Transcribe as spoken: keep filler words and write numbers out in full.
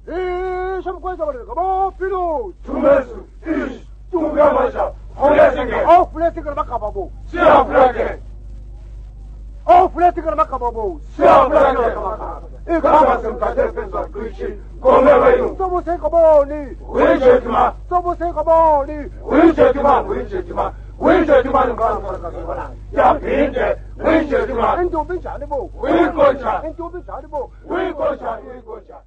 이 샴푸에서 버리는 거 뭐 필요 주면수 이씨 뚱가마자 플라스틱 어 플라스틱을 막 가봐보 시아 플라스틱 어 플라스틱을 막 가봐보 시아 플라스틱 이 가마슴 가대pensa 그치 고메바이노 써보세요 거보니 왼쪽이마 써보세요 거보니 왼쪽이마 왼쪽이마 왼쪽이마는 가는 야 빈데 왼쪽이마 엔조 빈자 아니고 왼쪽이마 엔조 빈자 아니고 왼쪽이마 왼쪽이마